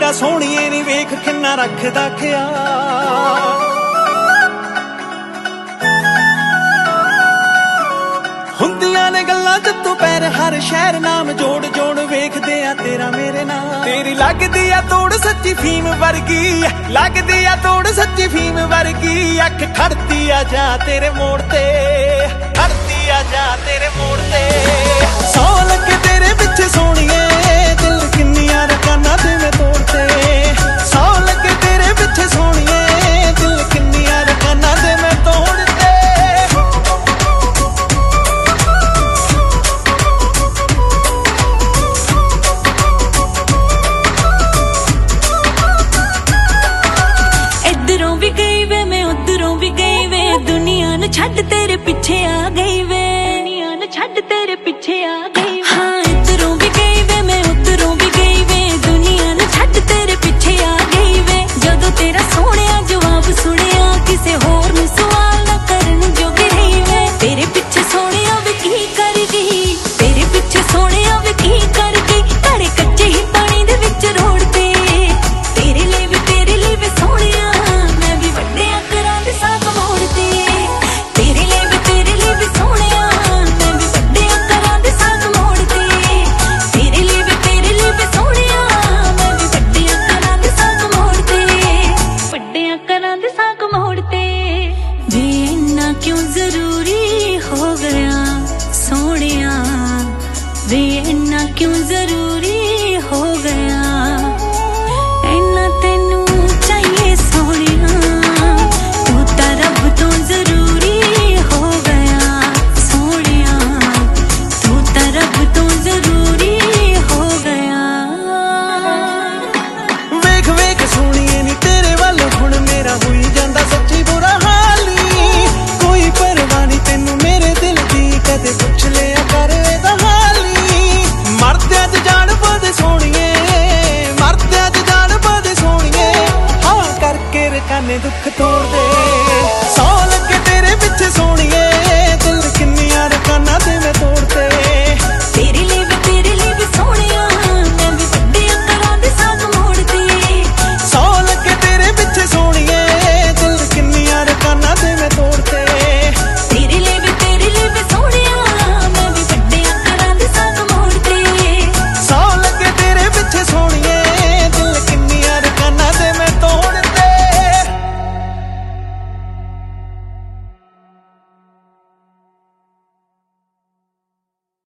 ਤੇਰਾ ਸੋਹਣੀਏ ਨੀ ਵੇਖ ਕਿੰਨਾ ਰੱਖਦਾ ਖਿਆਲ। ਹੁੰਦੀਆਂ ਨੇ ਗੱਲਾਂ ਜੱਤੋਂ ਪੈਰ ਹਰ ਸ਼ਹਿਰ ਨਾਮ ਜੋੜ ਜੋੜ ਵੇਖਦੇ ਆ ਤੇਰਾ ਮੇਰੇ ਨਾਲ। ਤੇਰੀ ਲੱਗਦੀ ਆ ਤੋੜ ਸੱਚੀ ਫੀਮ ਵਰਗੀ, ਲੱਗਦੀ ਆ ਤੋੜ ਸੱਚੀ ਫੀਮ ਵਰਗੀ। ਅੱਖ ਖੜਦੀ ਆ ਜਾ ਤੇਰੇ ਮੋੜ ਤੇ, ਖੜਦੀ ਆ ਜਾ ਤੇਰੇ ਮੋੜ ਤੇ। ਸੌ ਲੱਗੇ ਤੇਰੇ ਪਿੱਛੇ ਸੋਹਣੀਏ ਦਿਲ ਕਿੰਨੀਆਂ ਰਕਾਨਾਂ ਤੇ ਮੈਂ ਤੋੜਤੇ। ਸੌ ਲੱਗੇ ਤੇਰੇ ਪਿੱਛੇ ਸੋਹਣੀਏ ਦਿਲ ਕਿੰਨੀਆਂ ਰਕਾਨਾਂ ਤੇ ਮੈਂ ਤੋੜਤੇ। ਛੱਡ ਤੇਰੇ ਪਿੱਛੇ ਆ ਗਈ ਵੇ, ਦੁਨੀਆ ਨੂੰ ਛੱਡ ਤੇਰੇ ਪਿੱਛੇ ਆ ਗਈ। ਹਾਂ ਇੱਧਰੋਂ ਵੀ ਗਈ ਵੇ ਮੈਂ ਉੱਧਰੋਂ ਵੀ ਗਈ ਵੇ, ਦੁਨੀਆ ਨੂੰ ਛੱਡ ਤੇਰੇ ਪਿੱਛੇ ਆ ਗਈ ਵੇ। ਜਦੋਂ ਤੇਰਾ ਸੋਹਣਿਆ ਜਵਾਬ ਸੁਣਿਆ ਕਿਸੇ ਹੋਰ ਨੂੰ ਸਵਾਲ ਨਾ ਕਰਨ ਜੋਗੀ ਰਹੀ ਵੇ। ਤੇਰੇ ਪਿੱਛੇ ਸੋਹਣਿਆ ਵੇ ਕੀ ਕਰ ਗਈ, ਤੇਰੇ ਪਿੱਛੇ ਸੋਹਣਿਆ ਵੇ ਕੀ ਕਰ ਗਈ। ਘਰੇ ਕੱਚੇ ਹੀ ਪਾਣੀ ਦੇ ਵਿੱਚ ਰੋੜਦੇ, ਤੇਰੇ ਲਈ ਵੀ ਸੋਹਣਿਆ ਮੈਂ ਵੀ ਵੱਡਿਆਂ ਘਰਾਂ ਦੇ ਸਾਗ ਮੋੜਦੇ। क्यों जरूरी हो गया सोनिया वे, इन्ना क्यों जरूरी हो गया। इन्ना तेनू चाहिए सोनिया, तू तां रब तो जरूरी हो गया सोनिया, तू तां रब तो जरूरी हो गया। वेख वेख सोनिए नी तेरे वाल हुण मेरा होई जांदा सच्ची बुरा हाल। कोई परवाह नहीं तेनू मेरे दिल दी, कदे पुछ लिया कर एदा हाली। मरदे च जान पादे सोहणीए, मरदे च जान पादे सोहणीए। हाँ करके रकाने दुख तो